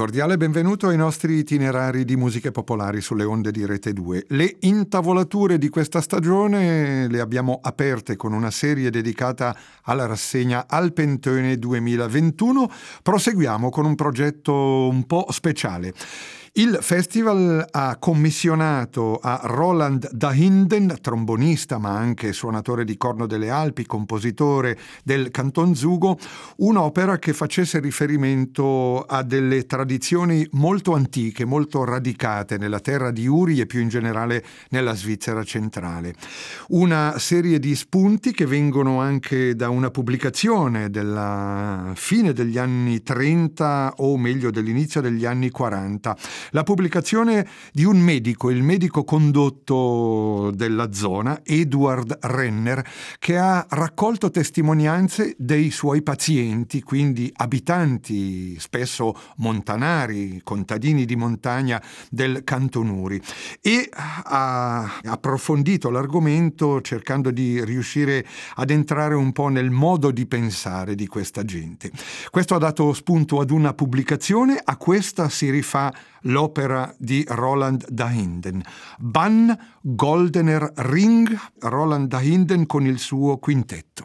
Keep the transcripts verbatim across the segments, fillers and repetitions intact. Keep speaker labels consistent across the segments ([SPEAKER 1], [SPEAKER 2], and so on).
[SPEAKER 1] cordiale benvenuto ai nostri itinerari di musiche popolari sulle onde di Rete due. Le intavolature di questa stagione le abbiamo aperte con una serie dedicata alla rassegna Alpentone duemilaventuno. Proseguiamo con un progetto un po' speciale. Il festival ha commissionato a Roland Dahinden, trombonista ma anche suonatore di corno delle Alpi, compositore del Cantonzugo, un'opera che facesse riferimento a delle tradizioni molto antiche, molto radicate nella terra di Uri e più in generale nella Svizzera centrale. Una serie di spunti che vengono anche da una pubblicazione della fine degli anni trenta o meglio dell'inizio degli anni quaranta. La pubblicazione di un medico, il medico condotto della zona, Eduard Renner, che ha raccolto testimonianze dei suoi pazienti, quindi abitanti, spesso montanari, contadini di montagna del Canton Uri, e ha approfondito l'argomento cercando di riuscire ad entrare un po' nel modo di pensare di questa gente. Questo ha dato spunto ad una pubblicazione, a questa si rifà l'opera di Roland Dahinden, Ban Goldener Ring, Roland Dahinden con il suo quintetto.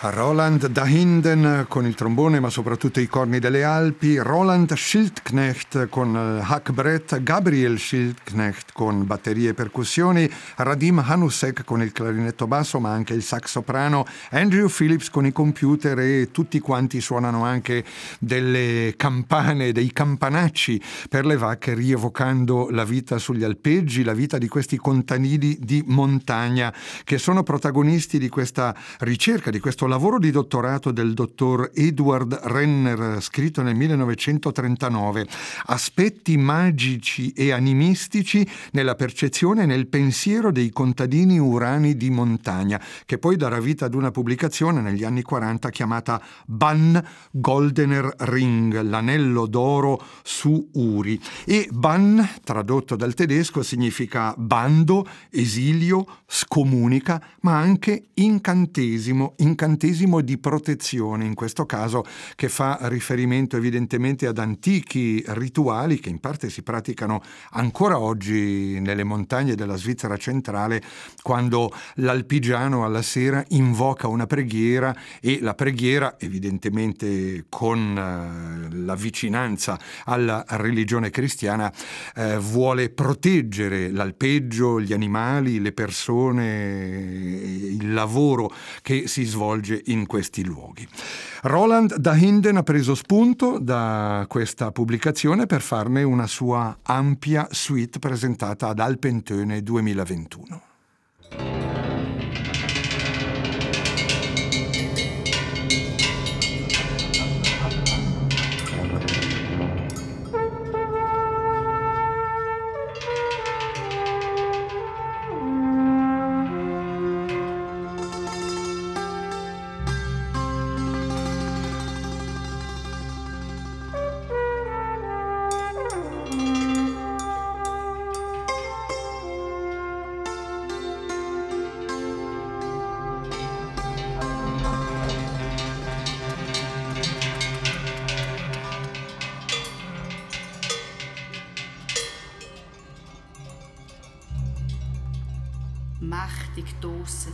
[SPEAKER 1] Roland Dahinden con il trombone ma soprattutto i corni delle Alpi, Roland Schildknecht con Hackbrett, Gabriel Schildknecht con batterie e percussioni, Radim Hanusek con il clarinetto basso ma anche il sax soprano, Andrew Phillips con i computer e tutti quanti suonano anche delle campane, dei campanacci per le vacche, rievocando la vita sugli alpeggi, la vita di questi contadini di montagna che sono protagonisti di questa ricerca, di questo lavoro di dottorato del dottor Edward Renner, scritto nel millenovecentotrentanove, aspetti magici e animistici nella percezione e nel pensiero dei contadini urani di montagna, che poi darà vita ad una pubblicazione negli anni quaranta chiamata Ban Goldener Ring, l'anello d'oro su Uri. E Ban, tradotto dal tedesco, significa bando, esilio, scomunica, ma anche incantesimo, incantesimo di protezione, in questo caso, che fa riferimento evidentemente ad antichi rituali che in parte si praticano ancora oggi nelle montagne della Svizzera centrale, quando l'alpigiano alla sera invoca una preghiera e la preghiera, evidentemente con eh, la vicinanza alla religione cristiana, eh, vuole proteggere l'alpeggio, gli animali, le persone, il lavoro che si svolge in questi luoghi. Roland Dahinden ha preso spunto da questa pubblicazione per farne una sua ampia suite presentata ad Alpentöne duemilaventuno.
[SPEAKER 2] Mächtig tosset.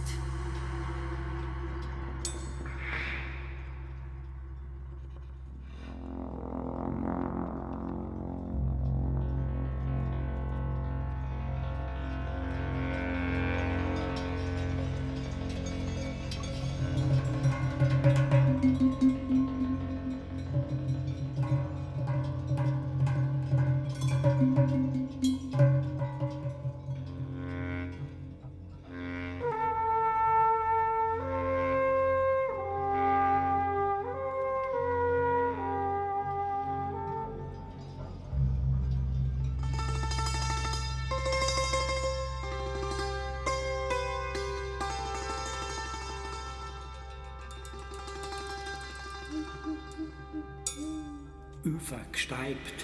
[SPEAKER 3] Übergesteibt.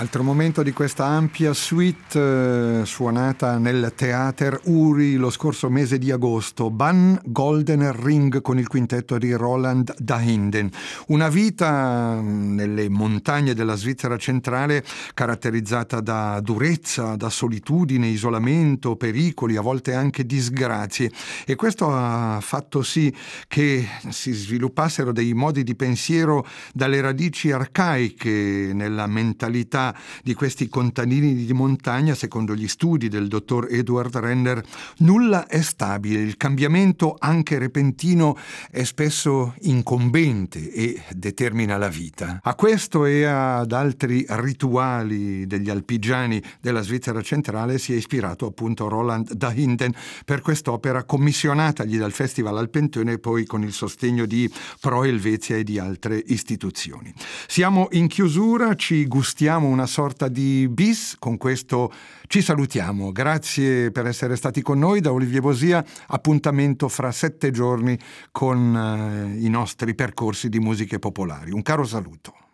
[SPEAKER 1] Altro momento di questa ampia suite eh, suonata nel Theater Uri lo scorso mese di agosto, Ban Golden Ring con il quintetto di Roland Dahinden. Una vita nelle montagne della Svizzera centrale caratterizzata da durezza, da solitudine, isolamento, pericoli, a volte anche disgrazie, e questo ha fatto sì che si sviluppassero dei modi di pensiero dalle radici arcaiche nella mentalità di questi contadini di montagna. Secondo gli studi del dottor Eduard Renner, nulla è stabile, il cambiamento anche repentino è spesso incombente e determina la vita. A questo e ad altri rituali degli alpigiani della Svizzera centrale si è ispirato appunto Roland Dahinden per quest'opera commissionatagli dal Festival Alpentone e poi con il sostegno di Pro Helvetia e di altre istituzioni. Siamo in chiusura, ci gustiamo una sorta di bis, con questo ci salutiamo. Grazie per essere stati con noi. Da Olivier Bosia, appuntamento fra sette giorni con eh, i nostri percorsi di musiche popolari. Un caro saluto.